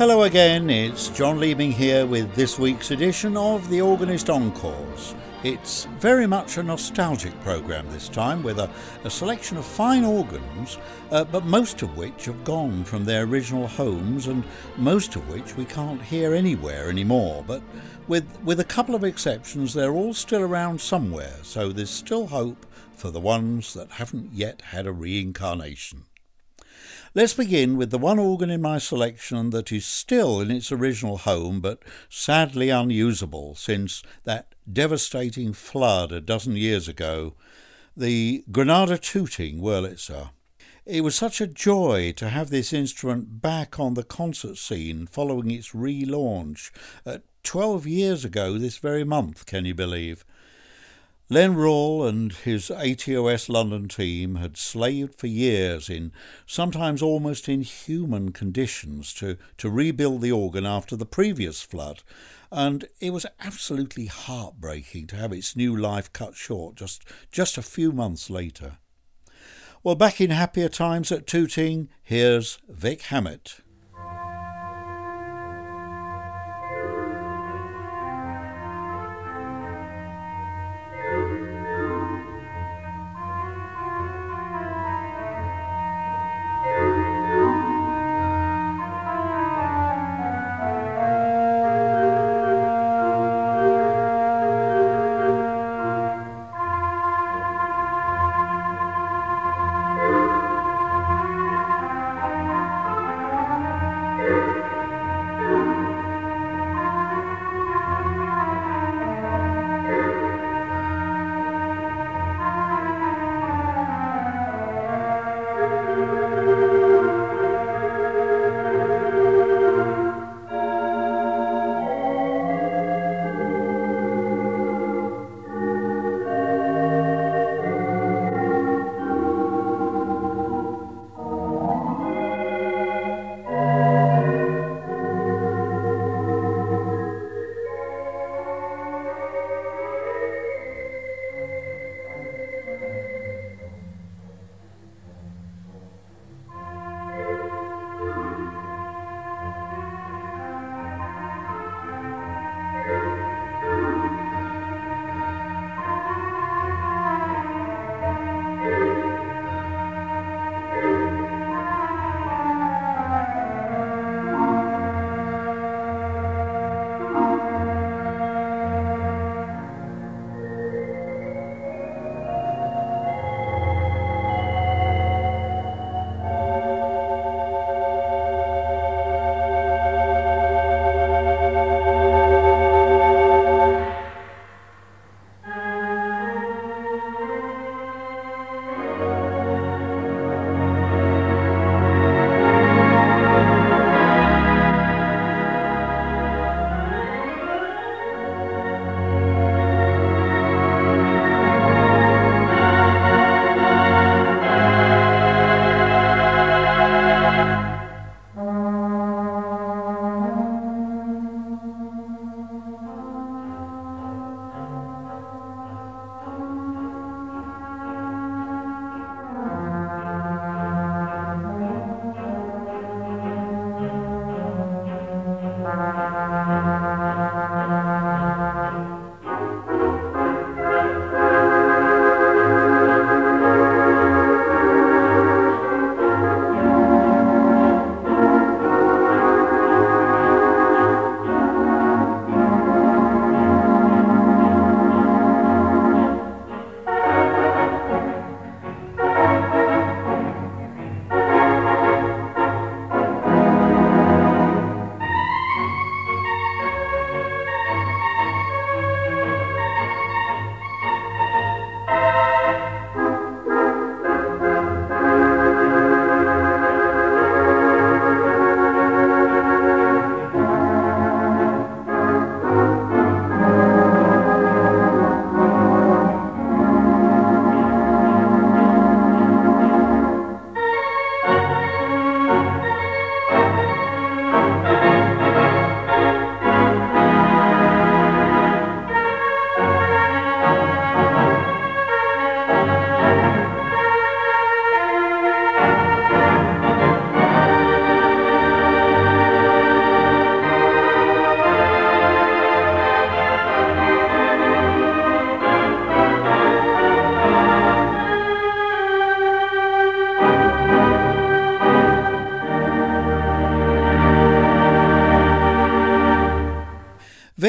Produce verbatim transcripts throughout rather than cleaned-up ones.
Hello again, it's John Leeming here with this week's edition of The Organist Encores. It's very much a nostalgic programme this time, with a, a selection of fine organs, uh, but most of which have gone from their original homes and most of which we can't hear anywhere anymore. But with, with a couple of exceptions, they're all still around somewhere, so there's still hope for the ones that haven't yet had a reincarnation. Let's begin with the one organ in my selection that is still in its original home but sadly unusable since that devastating flood a dozen years ago, the Granada Tooting Wurlitzer. It was such a joy to have this instrument back on the concert scene following its relaunch uh, twelve years ago this very month, can you believe? Len Rawle and his A T O S London team had slaved for years in sometimes almost inhuman conditions to, to rebuild the organ after the previous flood, and it was absolutely heartbreaking to have its new life cut short just, just a few months later. Well, back in happier times at Tooting, here's Vic Hammett.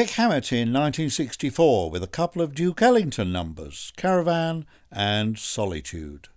Eric Hammett in nineteen sixty-four with a couple of Duke Ellington numbers, Caravan and Solitude.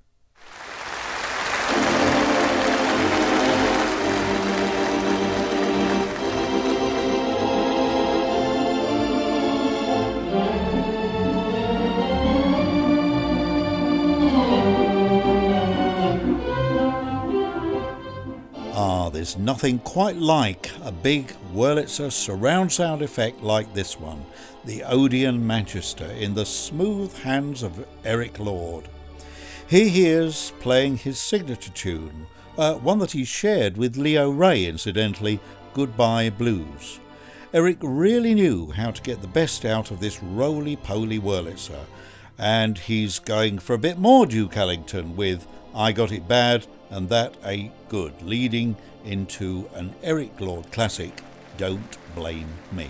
Ah, there's nothing quite like a big Wurlitzer surround sound effect like this one, the Odeon Manchester, in the smooth hands of Eric Lord. Here he is playing his signature tune, uh, one that he shared with Leo Ray, incidentally, Goodbye Blues. Eric really knew how to get the best out of this roly-poly Wurlitzer, and he's going for a bit more Duke Ellington with I Got It Bad and That Ain't Good, leading into an Eric Lord classic, Don't Blame Me.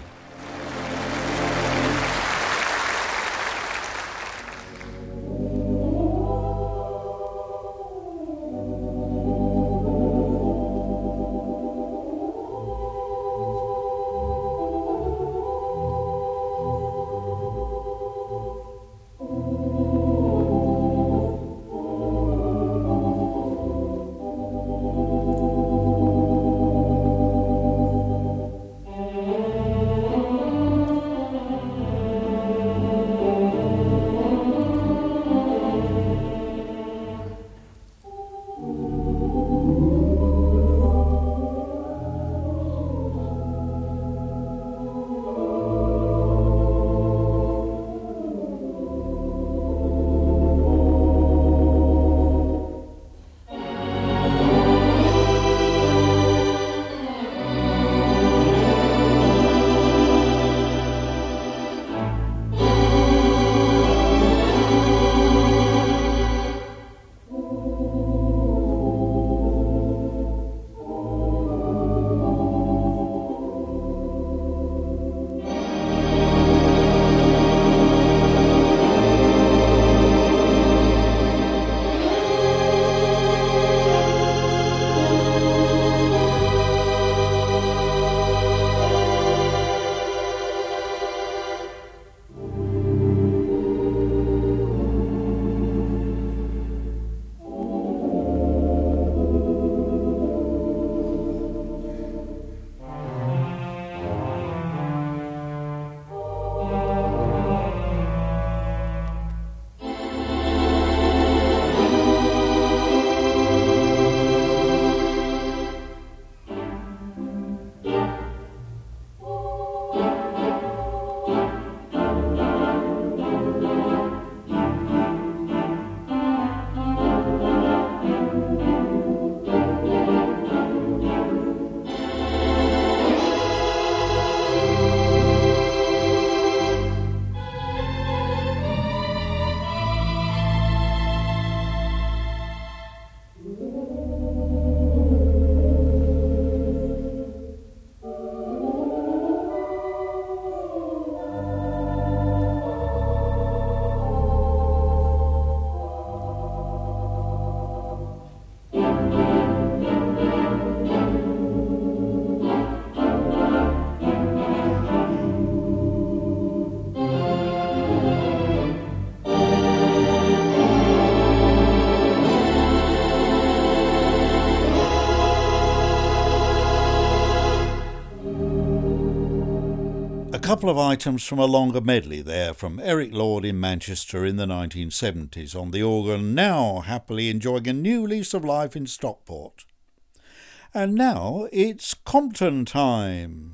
A couple of items from a longer medley there from Eric Lord in Manchester in the nineteen seventies on the organ, now happily enjoying a new lease of life in Stockport. And now it's Compton time.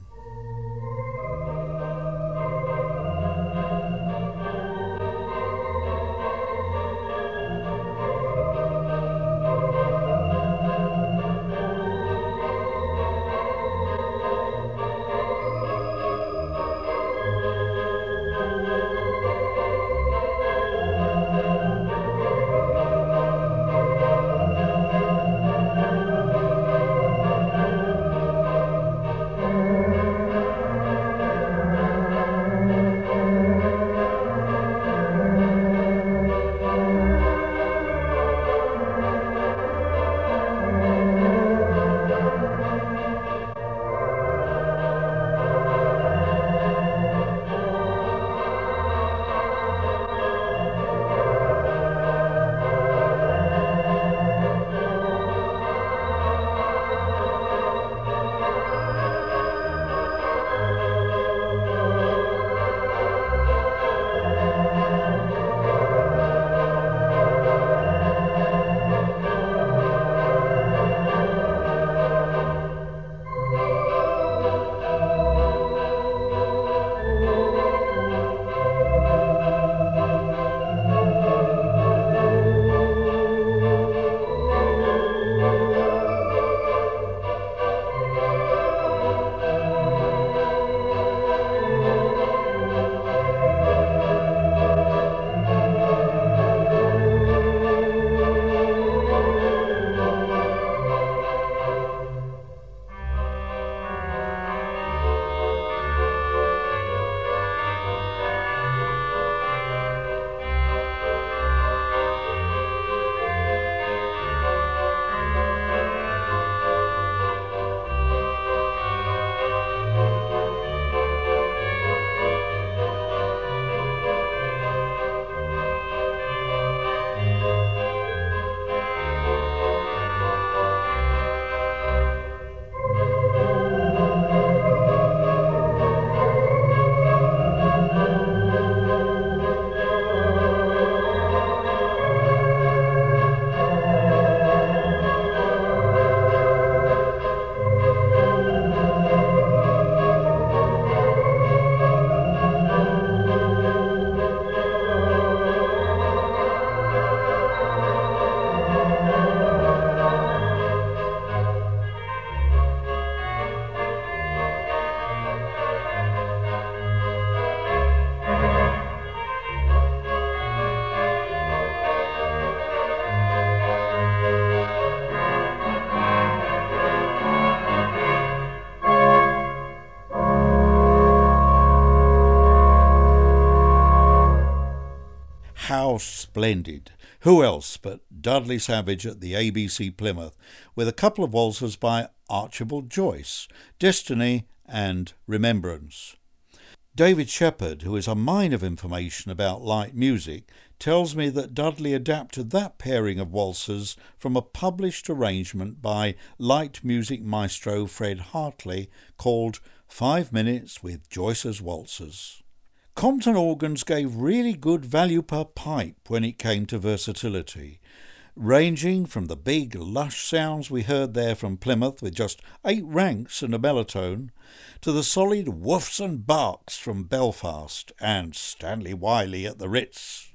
splendid. Who else but Dudley Savage at the A B C Plymouth, with a couple of waltzes by Archibald Joyce, Destiny and Remembrance. David Shepherd, who is a mine of information about light music, tells me that Dudley adapted that pairing of waltzes from a published arrangement by light music maestro Fred Hartley called Five Minutes with Joyce's Waltzes. Compton organs gave really good value per pipe when it came to versatility, ranging from the big, lush sounds we heard there from Plymouth with just eight ranks and a bellotone, to the solid woofs and barks from Belfast and Stanley Wiley at the Ritz.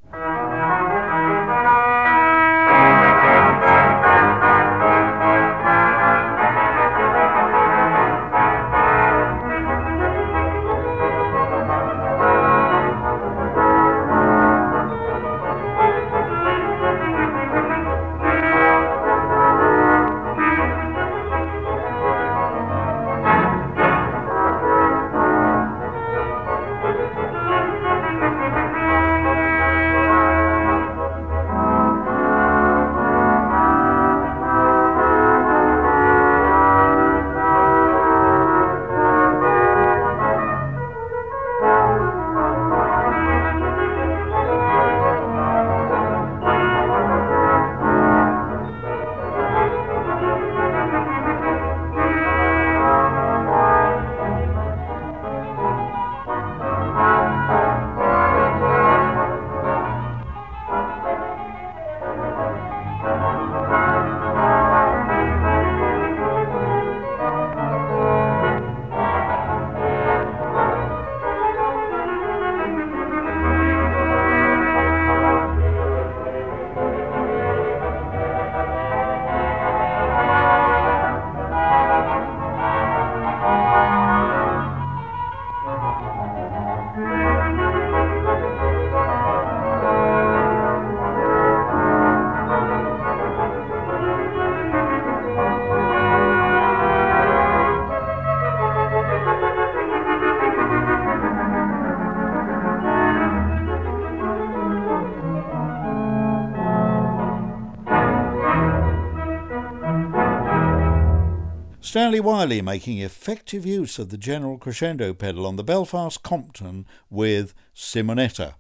Stanley Wiley making effective use of the general crescendo pedal on the Belfast Compton with Simonetta.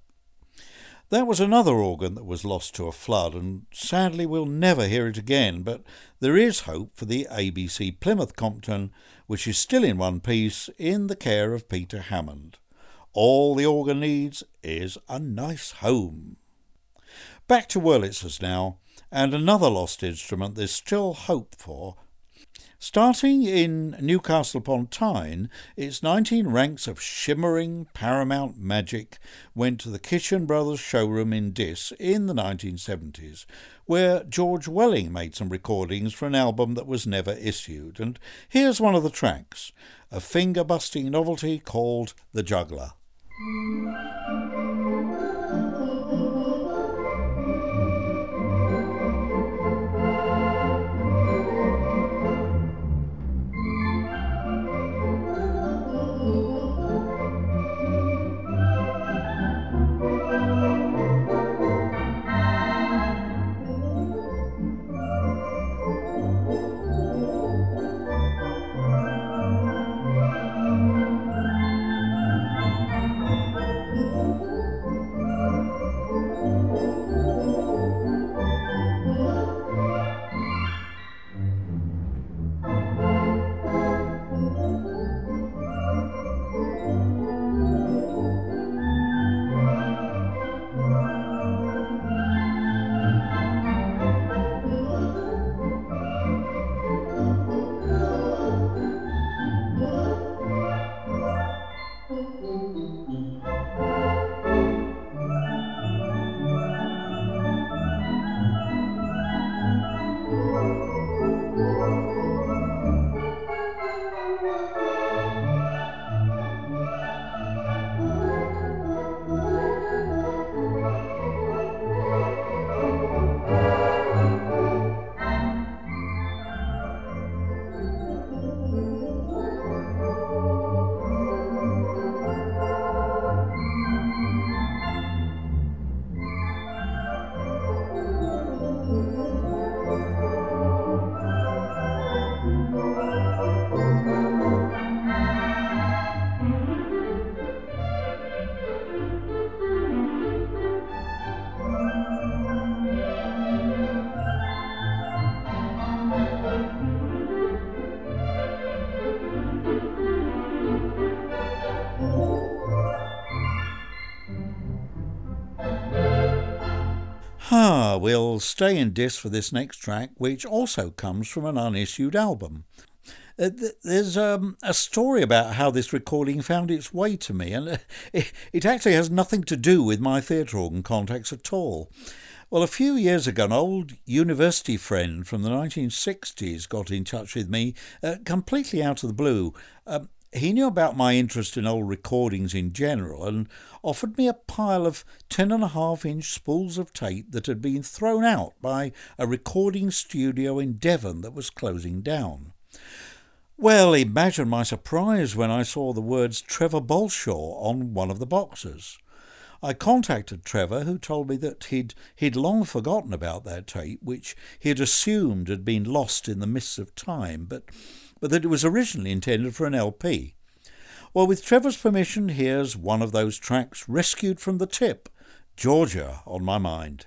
That was another organ that was lost to a flood, and sadly we'll never hear it again, but there is hope for the A B C Plymouth Compton, which is still in one piece in the care of Peter Hammond. All the organ needs is a nice home. Back to Wurlitzers now, and another lost instrument there's still hope for. Starting in Newcastle upon Tyne, its nineteen ranks of shimmering Paramount magic went to the Kitchen Brothers showroom in Diss in the nineteen seventies, where George Welling made some recordings for an album that was never issued. And here's one of the tracks, a finger-busting novelty called The Juggler. Ah, we'll stay in disc for this next track, which also comes from an unissued album. Uh, th- there's um, a story about how this recording found its way to me, and uh, it, it actually has nothing to do with my theatre organ contacts at all. Well, a few years ago, an old university friend from the nineteen sixties got in touch with me, uh, completely out of the blue. Um, he knew about my interest in old recordings in general and offered me a pile of ten and a half inch spools of tape that had been thrown out by a recording studio in Devon that was closing down. Well, imagine my surprise when I saw the words Trevor Bolshaw on one of the boxes. I contacted Trevor, who told me that he'd, he'd long forgotten about that tape, which he had assumed had been lost in the mists of time, but, but that it was originally intended for an L P. Well, with Trevor's permission, here's one of those tracks rescued from the tip, Georgia on My Mind.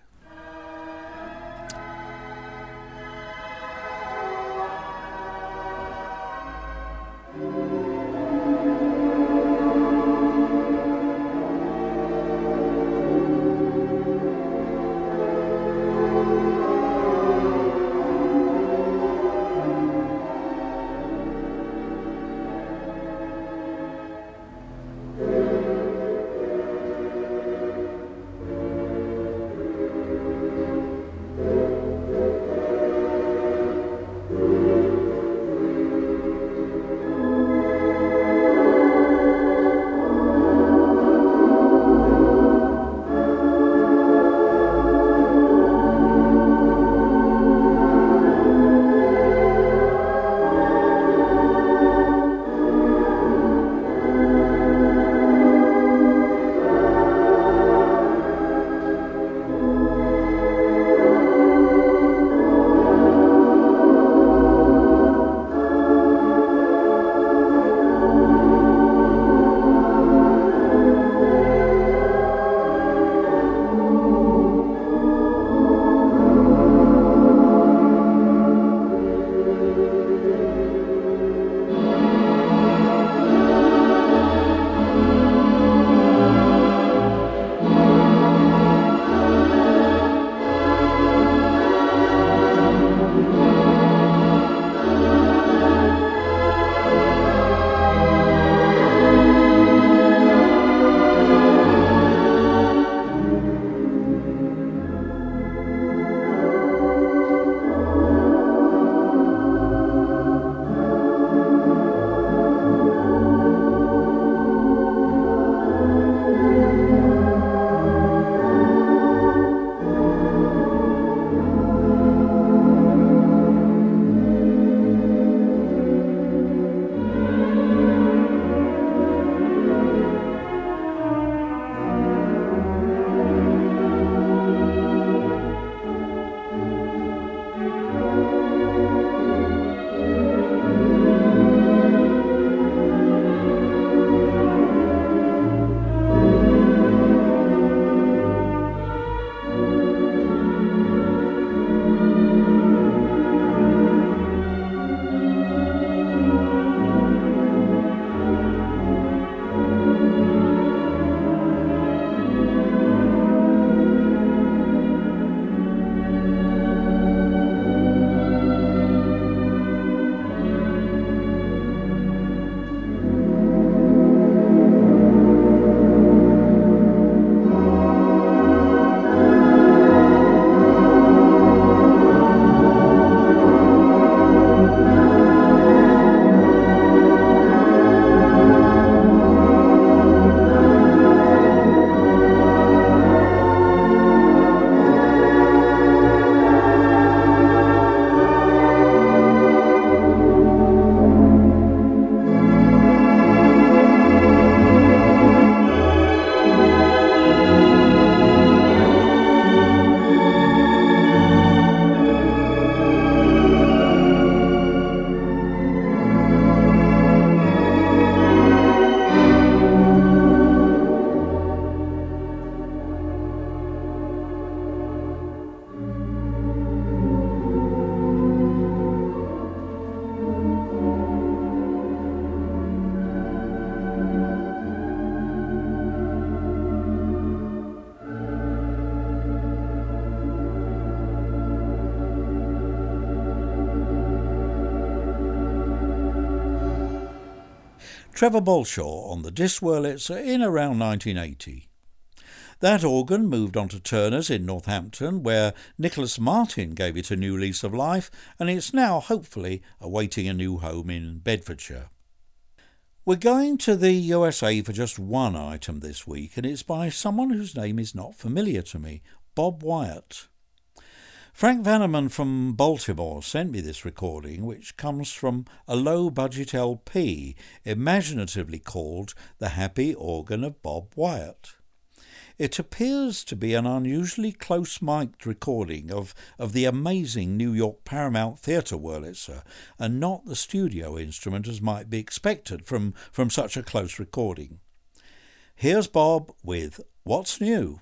Trevor Bolshaw on the Dis Wurlitzer in around nineteen eighty. That organ moved on to Turner's in Northampton, where Nicholas Martin gave it a new lease of life, and it's now hopefully awaiting a new home in Bedfordshire. We're going to the U S A for just one item this week, and it's by someone whose name is not familiar to me, Bob Wyatt. Frank Vanneman from Baltimore sent me this recording, which comes from a low-budget L P, imaginatively called The Happy Organ of Bob Wyatt. It appears to be an unusually close-mic'd recording of, of the amazing New York Paramount Theatre Wurlitzer, and not the studio instrument as might be expected from, from such a close recording. Here's Bob with What's New?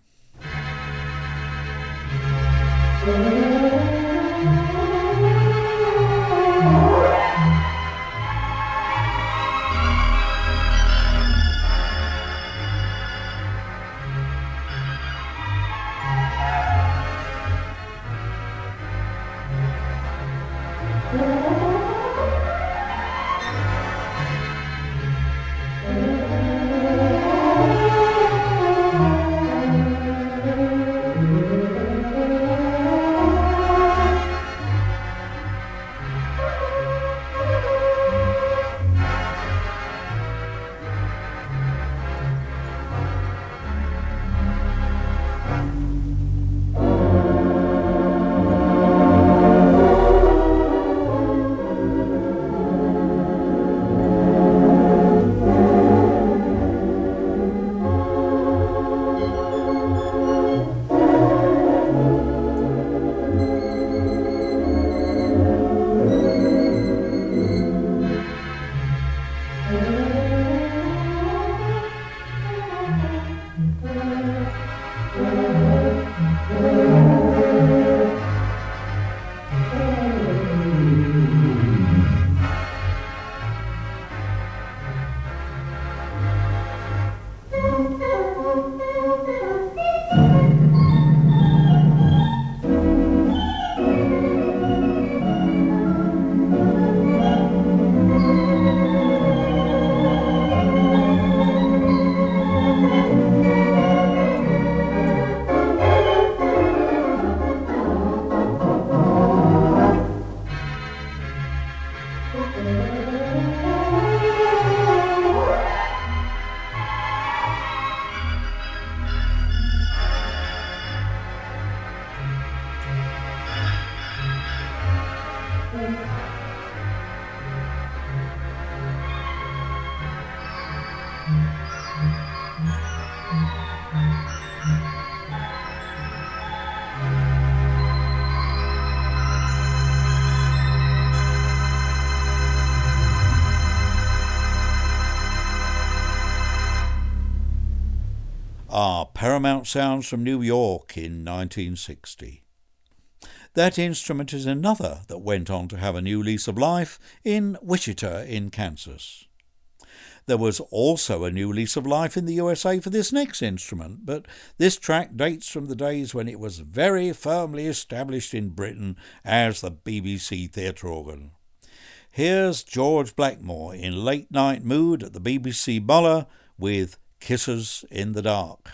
Ah, Paramount Sounds from New York in nineteen sixty. That instrument is another that went on to have a new lease of life in Wichita in Kansas. There was also a new lease of life in the U S A for this next instrument, but this track dates from the days when it was very firmly established in Britain as the B B C theatre organ. Here's George Blackmore in late night mood at the B B C Muller with Kisses in the Dark.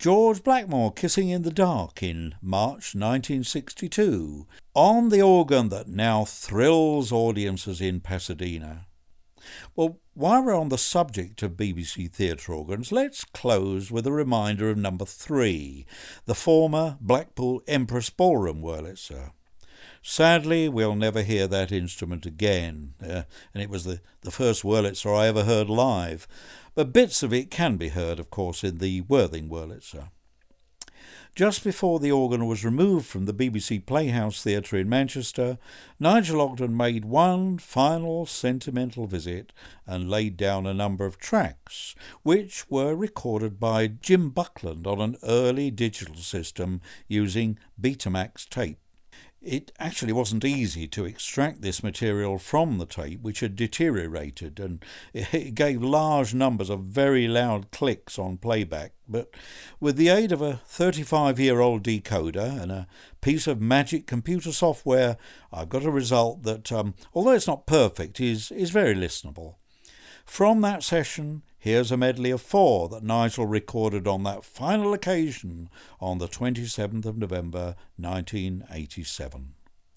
George Blackmore kissing in the dark in March nineteen sixty-two, on the organ that now thrills audiences in Pasadena. Well, while we're on the subject of B B C theatre organs, let's close with a reminder of number three, the former Blackpool Empress Ballroom Wurlitzer. Sadly, we'll never hear that instrument again, uh, and it was the, the first Wurlitzer I ever heard live, but bits of it can be heard, of course, in the Worthing Wurlitzer. Just before the organ was removed from the B B C Playhouse Theatre in Manchester, Nigel Ogden made one final sentimental visit and laid down a number of tracks, which were recorded by Jim Buckland on an early digital system using Betamax tape. It actually wasn't easy to extract this material from the tape, which had deteriorated, and it gave large numbers of very loud clicks on playback. But with the aid of a thirty-five-year-old decoder and a piece of magic computer software, I've got a result that, um, although it's not perfect, is, is very listenable. From that session, here's a medley of four that Nigel recorded on that final occasion on the twenty-seventh of November nineteen eighty-seven.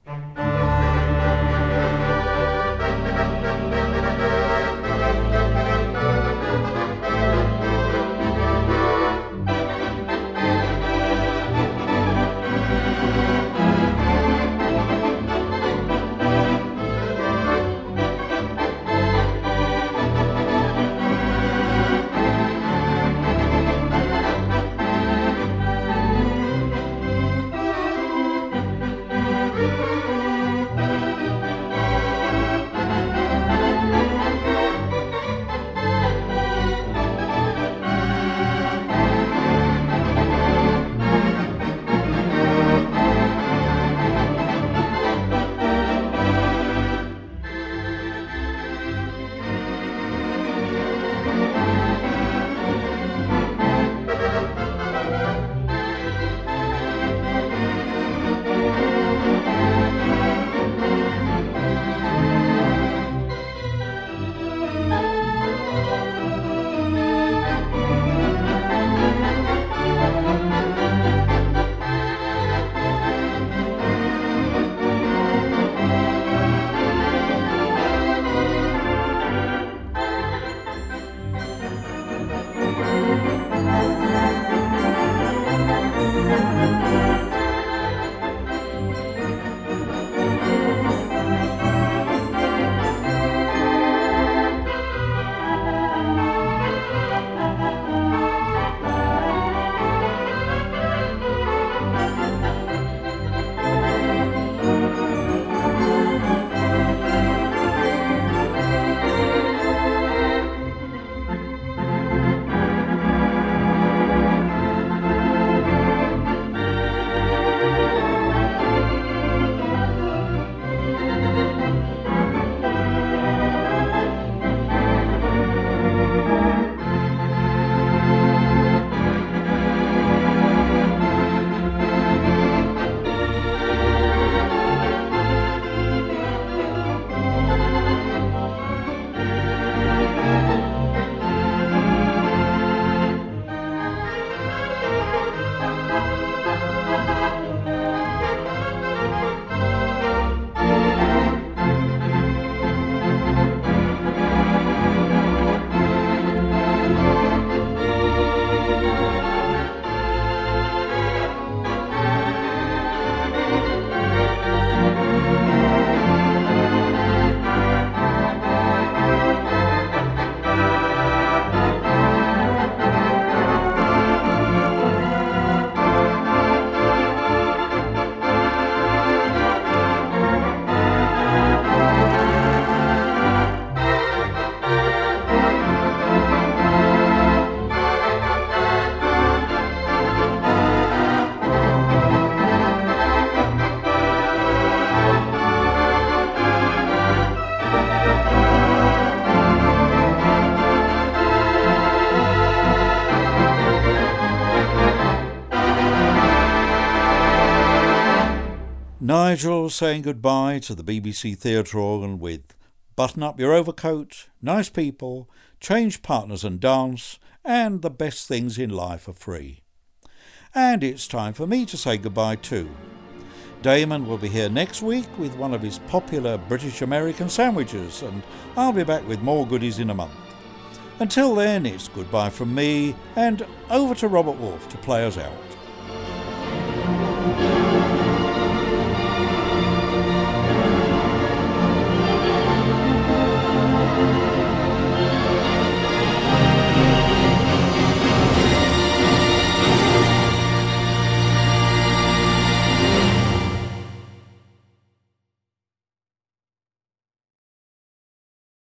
Nigel saying goodbye to the B B C theatre organ with Button Up Your Overcoat, Nice People, Change Partners and Dance, and The Best Things in Life Are Free. And it's time for me to say goodbye too. Damon will be here next week with one of his popular British American sandwiches, and I'll be back with more goodies in a month. Until then, it's goodbye from me, and over to Robert Wolfe to play us out.